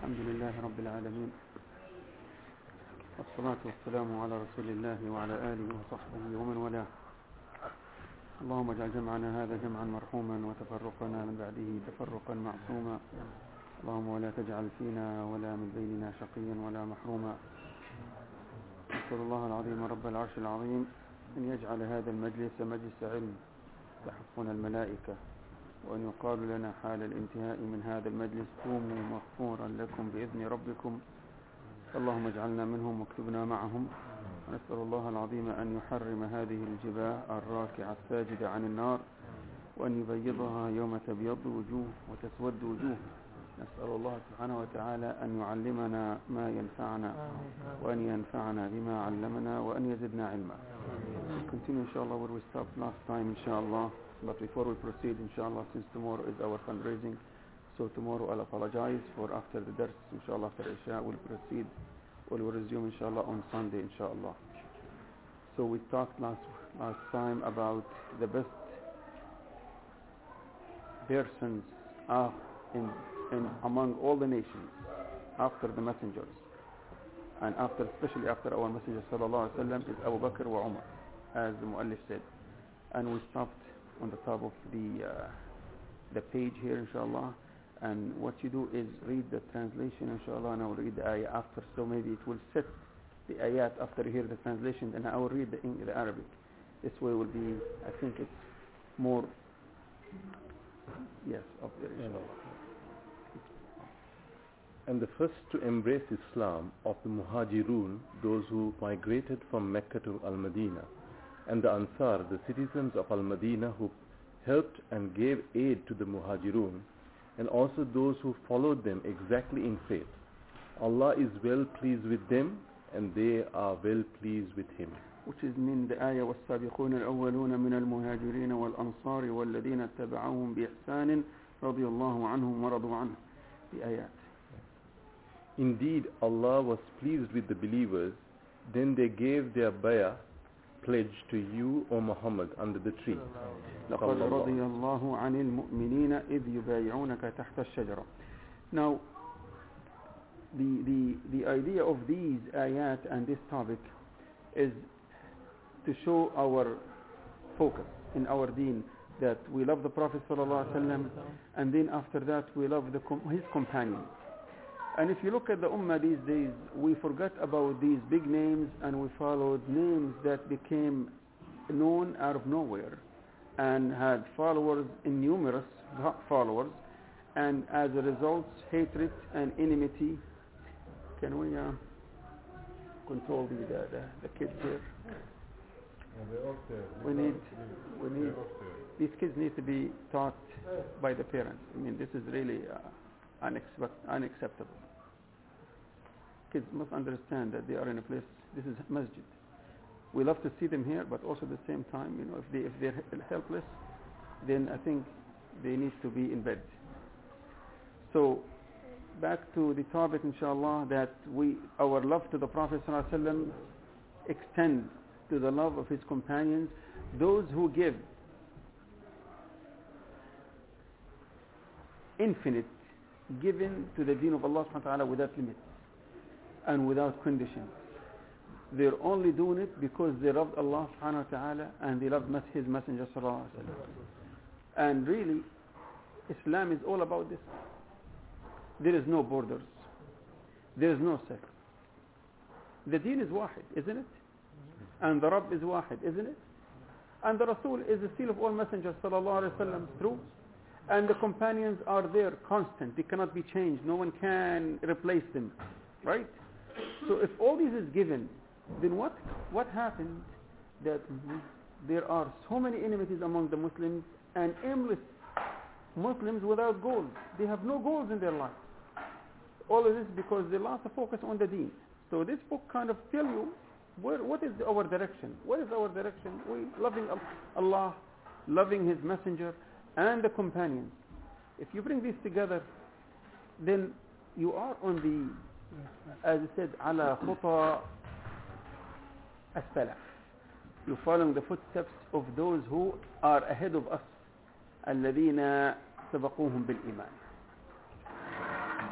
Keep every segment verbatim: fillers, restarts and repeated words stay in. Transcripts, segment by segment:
الحمد لله رب العالمين، والصلاة والسلام على رسول الله وعلى آله وصحبه ومن والاه. اللهم اجعل جمعنا هذا جمعا مرحوما وتفرقنا من بعده تفرقا معصوما. اللهم ولا تجعل فينا ولا من بيننا شقيا ولا محروما. نسأل الله العظيم رب العرش العظيم أن يجعل هذا المجلس مجلس علم تحفنا الملائكة، وأن يقال لنا حال الانتهاء من هذا المجلس قوموا مغفورا لكم بإذن ربكم. اللهم اجعلنا منهم واكتبنا معهم. ونسأل الله العظيم أن يحرم هذه الجباه الراكعة الساجدة عن النار، وأن يبيضها يوم تبيض وجوه وتسود وجوه. نسأل الله سبحانه وتعالى أن يعلمنا ما ينفعنا، وأن ينفعنا بما علمنا، وأن يزدنا علما. We'll continue inshallah where we stopped last time inshallah. But before we proceed inshallah, since tomorrow is our fundraising, so tomorrow I'll apologize for after the dars inshallah, after Isha we'll proceed, we'll resume inshallah on Sunday inshallah. So we talked last last time about the best persons are in, in among all the nations after the messengers, and after especially after our messenger sallallahu alaihi wasallam is Abu Bakr wa Umar, as the Muallif said. And we stopped on the top of the uh, the page here inshallah, and what you do is read the translation inshallah, and I will read the ayah after, so maybe it will set the ayat after you hear the translation, and I will read the, English, the Arabic. This way will be, I think it's more, yes, up there inshallah. And the first to embrace Islam of the Muhajirun, those who migrated from Mecca to Al-Madinah, and the Ansar, the citizens of Al-Madinah, who helped and gave aid to the Muhajirun, and also those who followed them exactly in faith. Allah is well pleased with them, and they are well pleased with Him. Which is من the ayah والسابقون الأولون من المهاجرين والأنصار والذين اتبعوهم بإحسان رضي الله عنهم ورضوا عنه. The ayat. Indeed, Allah was pleased with the believers. Then they gave their bayah, pledge to you, O Muhammad, under the tree. لقد رضي الله عن المؤمنين إذ يبايعونك تحت الشجرة. Now, the, the, the idea of these ayat and this topic is to show our focus in our deen, that we love the Prophet ﷺ, and then after that we love the, his companions. And if you look at the Ummah these days, we forgot about these big names and we followed names that became known out of nowhere and had followers, numerous followers, and as a result, hatred and enmity. Can we uh, control the, the, the, the kids here? We need, we need, these kids need to be taught by the parents. I mean, this is really uh, unexpect- unacceptable. Kids must understand that they are in a place, this is masjid. We love to see them here, but also at the same time, you know, if, they, if they're helpless, then I think they need to be in bed. So, back to the topic, inshallah, that we, our love to the Prophet ﷺ extends to the love of his companions, those who give infinite given to the deen of Allah subhanahu wa ta'ala without limits and without conditions. They're only doing it because they loved Allah subhanahu wa ta'ala and they loved his messenger sallallahu alaihi wasallam. And really, Islam is all about this. There is no borders. There is no sect. The deen is wahid, isn't it? And the Rabb is wahid, isn't it? And the Rasul is the seal of all messengers sallallahu alaihi wasallam, true? And the companions are there, constant. They cannot be changed. No one can replace them, right? So if all this is given, then what what happened that there are so many enmities among the Muslims and aimless Muslims without goals? They have no goals in their life. All of this because they lost the focus on the deen. So this book kind of tell you where, what is our direction. What is our direction? We loving Allah, loving His Messenger, and the companions. If you bring these together, then you are on the, as I said, ala khuta as-salaf. You're following the footsteps of those who are ahead of us. الذين سبقوهم بالإيمان.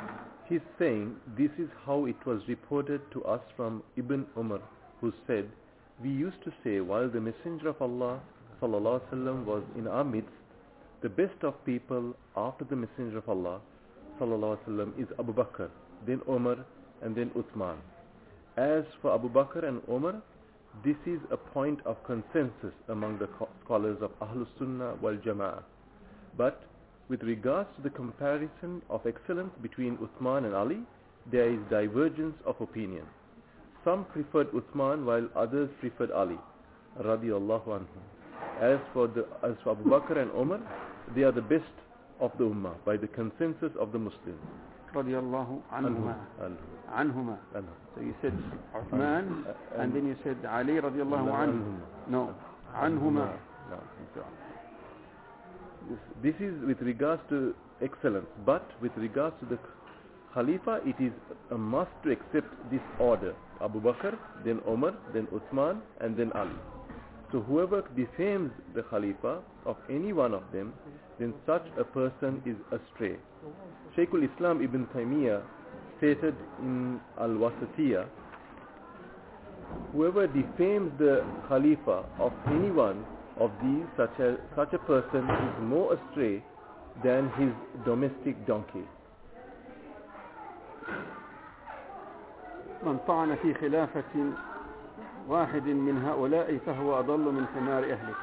He's saying this is how it was reported to us from Ibn Umar, who said, we used to say while the Messenger of Allah sallallahu alaihi wasallam was in our midst, the best of people after the Messenger of Allah sallallahu alaihi wasallam is Abu Bakr, then Umar, and then Uthman. As for Abu Bakr and Umar, this is a point of consensus among the scholars of Ahlus Sunnah wal Jama'ah. But with regards to the comparison of excellence between Uthman and Ali, there is divergence of opinion. Some preferred Uthman while others preferred Ali, radiyallahu anhu. As for the as for Abu Bakr and Umar, they are the best of the Ummah by the consensus of the Muslims. Radiyallahu anhuma. Anhuma. So you said Uthman, and then you said Ali radiyallahu anhu. No, anhuma. This, this is with regards to excellence, but with regards to the Khalifa, it is a must to accept this order. Abu Bakr, then Umar, then Uthman, and then Ali. So whoever defames the Khalifa of any one of them, then such a person is astray. Shaykhul Islam Ibn Taymiyyah stated in Al-Wasatiyah, whoever defames the Khalifa of any one of these, such a, such a person is more astray than his domestic donkey. من طعن في خلافة واحد من هؤلاء فهو أضل من حمار أهله.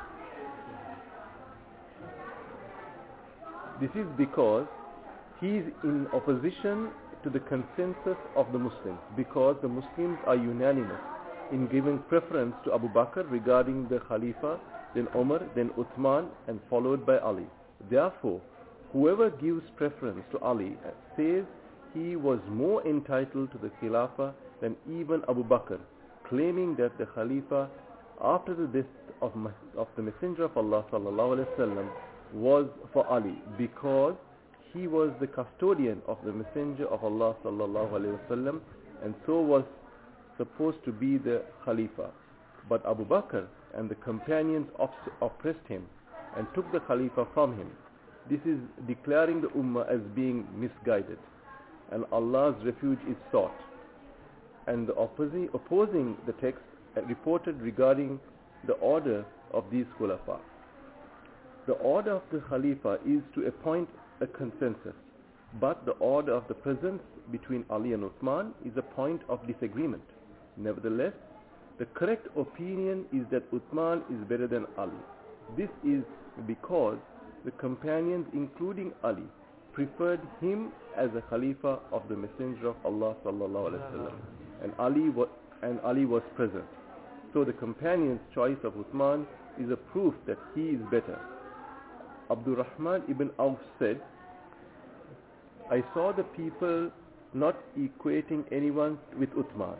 This is because he is in opposition to the consensus of the Muslims, because the Muslims are unanimous in giving preference to Abu Bakr regarding the Khalifa, then Umar, then Uthman, and followed by Ali. Therefore, whoever gives preference to Ali says he was more entitled to the Khilafah than even Abu Bakr, claiming that the Khalifa after the death of, of the Messenger of Allah sallallahu alaihi wasallam was for Ali, because he was the custodian of the Messenger of Allah sallallahu alaihi wasallam, and so was supposed to be the Khalifa. But Abu Bakr and the companions oppressed him and took the Khalifa from him. This is declaring the Ummah as being misguided, and Allah's refuge is sought. And the opposing, opposing the text reported regarding the order of these Khulafa. The order of the Khalifa is to appoint a consensus, but the order of the presence between Ali and Uthman is a point of disagreement. Nevertheless, the correct opinion is that Uthman is better than Ali. This is because the companions, including Ali, preferred him as a Khalifa of the Messenger of Allah sallallahu alaihi wasallam, and Ali was and Ali was present. So the companions' choice of Uthman is a proof that he is better. Abdul Rahman ibn Auf said, I saw the people not equating anyone with Uthman.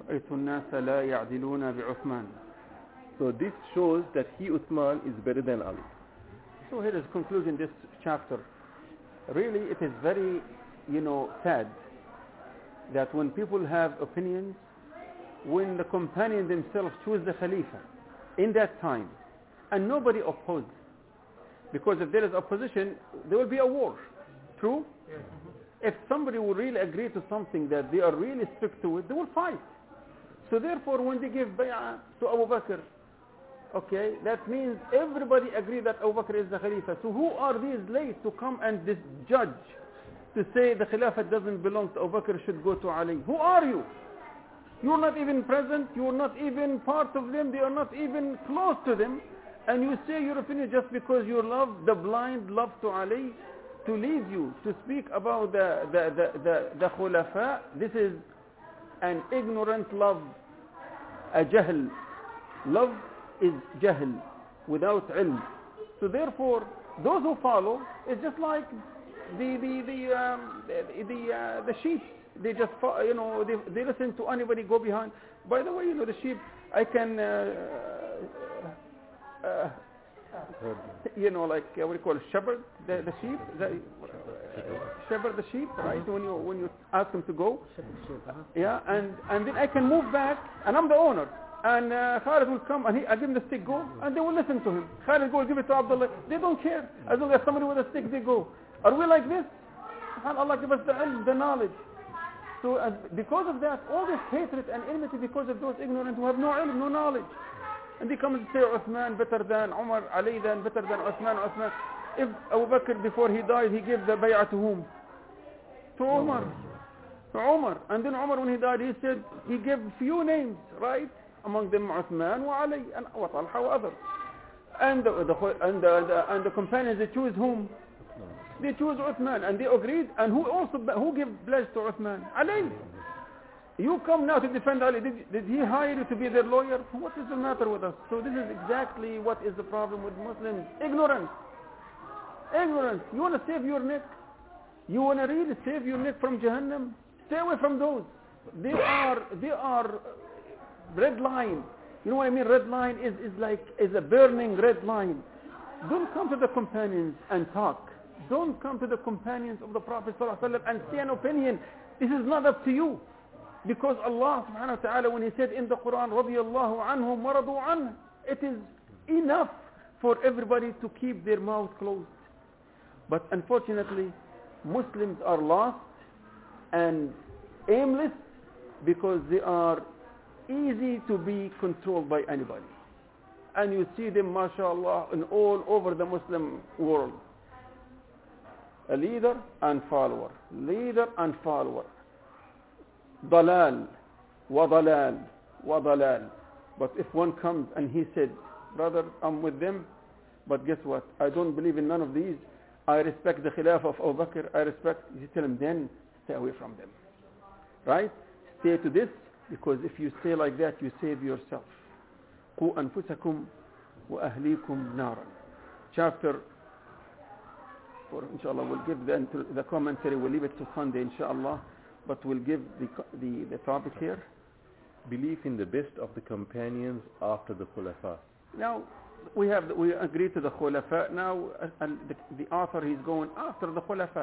So this shows that he, Uthman, is better than Ali. So here is conclusion this chapter. Really, it is very, you know, sad that when people have opinions, when the companions themselves choose the Khalifa in that time, and nobody opposed. Because if there is opposition, there will be a war. True? Yes. If somebody will really agree to something that they are really strict to it, they will fight. So therefore, when they give bay'ah to Abu Bakr, okay, that means everybody agreed that Abu Bakr is the Khalifa. So who are these late to come and judge, to say the Khilafah doesn't belong to Abu Bakr, should go to Ali? Who are you? You are not even present, you are not even part of them, they are not even close to them, and you say your opinion just because you love the blind love to Ali, to lead you to speak about the the the the, the Khulafa. This is an ignorant love, a jahl. Love is jahl, without ilm. So therefore, those who follow is just like the the the um, the the, uh, the sheep. They just, you know, they, they listen to anybody go behind. By the way, you know, the sheep, I can, uh, uh, you know, like, uh, what do you call it, shepherd the, the sheep? The, uh, shepherd the sheep, right? When you when you ask them to go. Yeah, and, and then I can move back, and I'm the owner. And uh, Khalid will come, and he, I give him the stick, go, and they will listen to him. Khalid will give it to Abdullah. They don't care. As long as somebody with a stick, they go. Are we like this? SubhanAllah, give us the ilm, the knowledge. So uh, because of that, all this hatred and enmity because of those ignorant who have no ilm, no knowledge. And they come and say Uthman better than Umar, Ali than better than Uthman, Uthman. If Abu Bakr before he died, he gave the bay'ah to whom? To Umar. To Umar. And then Umar when he died, he said, he gave few names, right? Among them Uthman wa Ali and wa Talha wa others. And the, the, and, the, the, and the companions, they choose whom? They choose Uthman, and they agreed. And who also who gave pledge to Uthman? Ali. You come now to defend Ali. Did, did he hire you to be their lawyer? What is the matter with us? So this is exactly what is the problem with Muslims. Ignorance. Ignorance. You want to save your neck? You want to really save your neck from Jahannam? Stay away from those. They are they are red line. You know what I mean? Red line is, is like is a burning red line. Don't come to the companions and talk. Don't come to the companions of the Prophet ﷺ and say an opinion. This is not up to you. Because Allah subhanahu wa ta'ala when he said in the Quran, رَضِيَ اللَّهُ عَنْهُمْ وَرَضُوا عَنْهُ, it is enough for everybody to keep their mouth closed. But unfortunately, Muslims are lost and aimless because they are easy to be controlled by anybody. And you see them, mashallah, in all over the Muslim world. A leader and follower. Leader and follower. Dalal. Wa dalal. Wa dalal. But if one comes and he said, brother, I'm with them, but guess what? I don't believe in none of these. I respect the Khilafah of Abu Bakr. I respect, you tell him then, stay away from them. Right? Stay to this, because if you stay like that, you save yourself. قُوا أَنفُسَكُمْ وَأَهْلِيكُمْ نَارًا. Chapter four, inshallah, we'll give the, the commentary, we'll leave it to Sunday, inshallah, but we'll give the, the, the topic here. Belief in the best of the companions after the Khulafa. Now, we have we agreed to the Khulafa. Now, and the, the author, he's going after the Khulafa.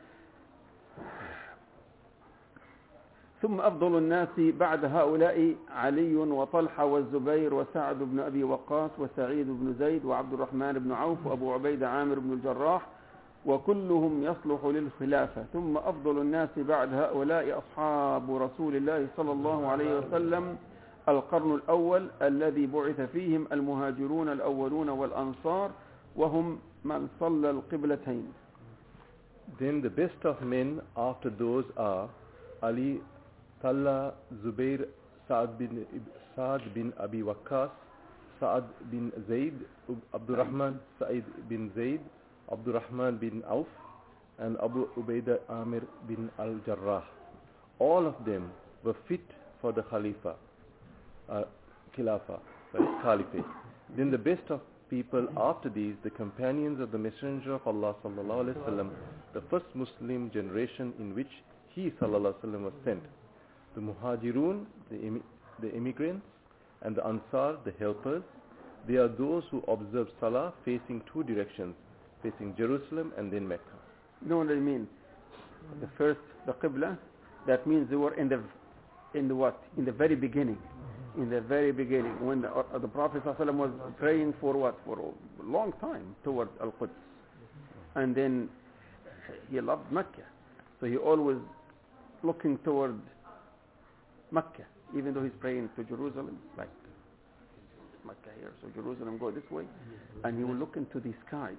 ثم أفضل الناس بعد هؤلاء علي وطلحة والزبير وسعد بن أبي وقاص وسعيد بن زيد وعبد الرحمن بن عوف وأبو عبيدة عامر بن الجراح وكلهم يصلح للخلافة. ثم أفضل الناس بعد هؤلاء أصحاب رسول الله صلى الله عليه وسلم القرن الأول الذي بعث فيهم المهاجرون الأولون والأنصار وهم من صلى القبلتين. Then the best of men after those are Ali, Talha, Zubair, Sa'ad bin, Sa'ad bin Abi Waqqas, Sa'ad bin Zayd, Abdul Rahman, Sa'id bin Zayd, Abdul Rahman bin Auf, and Abu Ubaidah Amir bin al-Jarrah. All of them were fit for the Khalifa, uh, Khilafah, right? Caliphate. Then the best of people after these, the companions of the Messenger of Allah sallallahu alaihi wasallam, the first Muslim generation in which he sallallahu alaihi wasallam was sent. The Muhajirun, the, Im- the immigrants, and the Ansar, the helpers, they are those who observe Salah facing two directions, facing Jerusalem and then Mecca. You know what I mean? The first, the Qibla, that means they were in the, in the what? In the very beginning. In the very beginning, when the, uh, the Prophet ﷺ was praying for what? For a long time towards Al-Quds. And then he loved Mecca. So he always looking toward Mecca, even though he's praying to Jerusalem, like Mecca here, so Jerusalem go this way, and he will look into the sky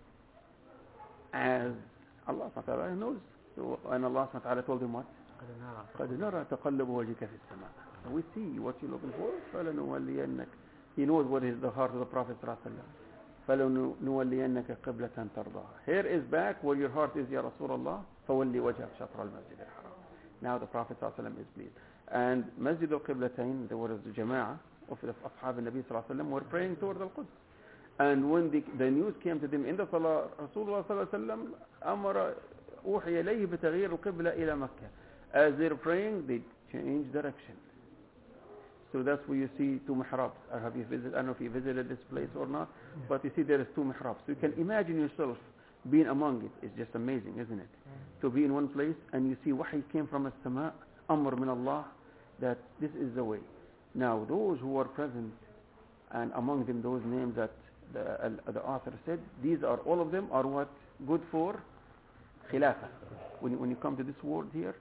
as Allah subhanahu wa ta'ala knows. So, and Allah subhanahu wa ta'ala told him what? قَدْ نَرَى تَقَلَّبُ وَجْهِكَ فِي السَّمَاءِ. So we see what you're looking for. فَلَنُوَلِّيَنَّكَ. He knows what is the heart of the Prophet sallallahu alaihi wasallam. فَلَنُوَلِّيَنَّكَ قِبْلَةً تَرْضَاهَا. Here is back where your heart is, Ya Rasulullah. فَوَلِّي وَجْهَكَ شَطْرَ الْمَسْجِدِ الْحَرَامِ. Now the Prophet sallallahu alaihi wasallam is pleased. And Masjid al-Qiblatain, there was the Jama'ah of the Ashab al-Nabi sallallahu alaihi wasallam were praying toward Al-Quds. And when the, the news came to them in the Salah, Rasulullah sallallahu alaihi wasallam أمر أوحي إليه بتغيير القبلة إلى مكة. As they're praying, they change direction. So that's where you see two mihrabs. I have you visited, I don't know if you visited this place or not, but you see there is two mihrabs. So you can imagine yourself being among it. It's just amazing, isn't it? To be in one place and you see wahi came from as-sama', amr min Allah, that this is the way. Now those who are present, and among them those names that the, uh, the author said, these are, all of them are what? Good for khilafah. When, when you come to this word here,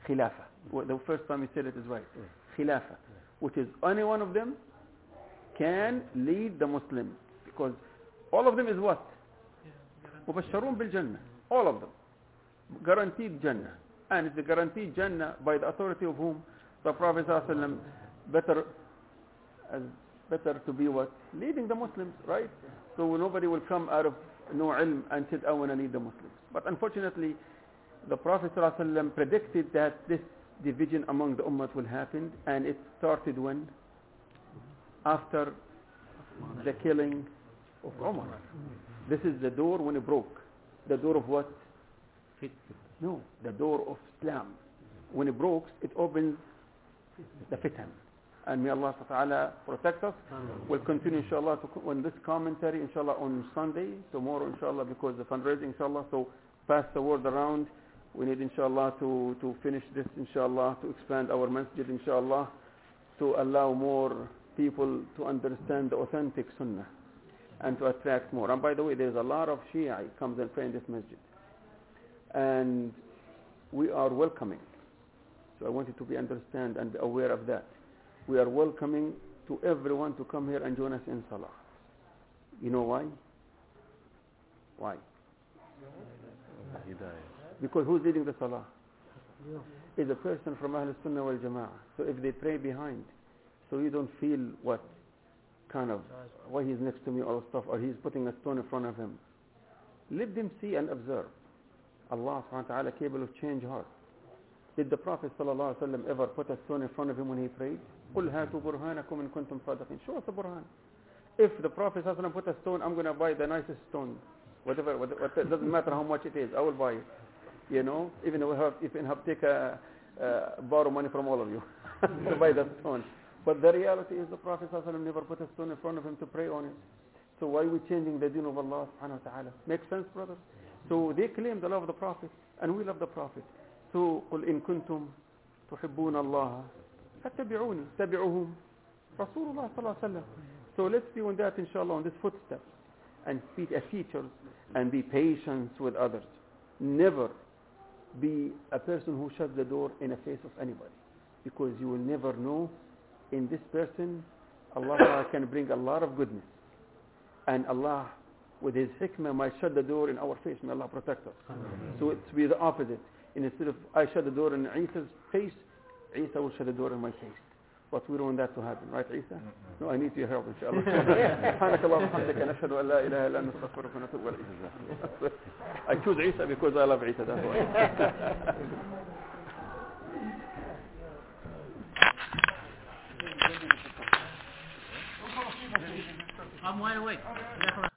Khilafah. Well, the first time you said it is right. Khilafah. Which is any one of them can lead the Muslims. Because all of them is what? مبشرون بالجنة. All of them. Guaranteed Jannah. And it's the guaranteed Jannah by the authority of whom? The Prophet ﷺ better, as better to be what? Leading the Muslims, right? So nobody will come out of no ilm and said, I want to lead the Muslims. But unfortunately, the Prophet ﷺ predicted that this division among the ummah will happen, and it started when? After the killing of Umar. This is the door when it broke. The door of what? No, the door of Islam. When it breaks, it opens the fitan. And may Allah Ta'ala protect us. We'll continue inshallah to, on this commentary inshallah on Sunday, tomorrow inshallah, because the fundraising inshallah. So pass the word around. We need inshallah to, to finish this inshallah, to expand our masjid inshallah, to allow more people to understand the authentic sunnah and to attract more. And by the way, there's a lot of Shia comes and pray in this masjid. And we are welcoming. So I want you to be understand and be aware of that. We are welcoming to everyone to come here and join us in Salah. You know why? Why? Because who's leading the Salah? Is a person from Ahl Sunnah wal Jama'ah. So if they pray behind, so you don't feel what kind of, why he's next to me or stuff, or he's putting a stone in front of him. Let them see and observe. Allah subhanahu wa ta'ala capable of change heart. Did the Prophet sallallahu alaihi wasallam ever put a stone in front of him when he prayed? قُلْ هَاتُوا بُرْهَانَكُمْ إِن كُنتُمْ صَادِقِينَ. Show us a burhan. If the Prophet sallallahu alaihi wasallam put a stone, I'm going to buy the nicest stone. Whatever, whatever, it doesn't matter how much it is, I will buy it. You know, even if I have, if I have to take a, uh, borrow money from all of you to buy that stone. But the reality is the Prophet sallallahu alaihi wasallam never put a stone in front of him to pray on it. So why are we changing the deen of Allah subhanahu wa ta'ala? Makes sense, brothers? So they claim the love of the Prophet, and we love the Prophet. So قل إن كنتم تحبون الله فاتبعوني تبعوهم رسول الله صلى الله عليه وسلم. So let's be on that inshallah, on this footstep, and be a teacher and be patient with others. Never be a person who shuts the door in the face of anybody, because you will never know, in this person Allah can bring a lot of goodness, and Allah with his hikmah might shut the door in our face. May Allah protect us. So it's be the opposite. And instead of I shut the door in Isa's face, Isa will shut the door in my face. But we don't want that to happen, right, Isa? No, I need your help, inshallah. سبحانك اللهم وبحمدك نشهد أن لا إله إلا أنت نستغفرك ونتوب إليك. I choose Isa because I love Isa. That's why. I'm wide awake.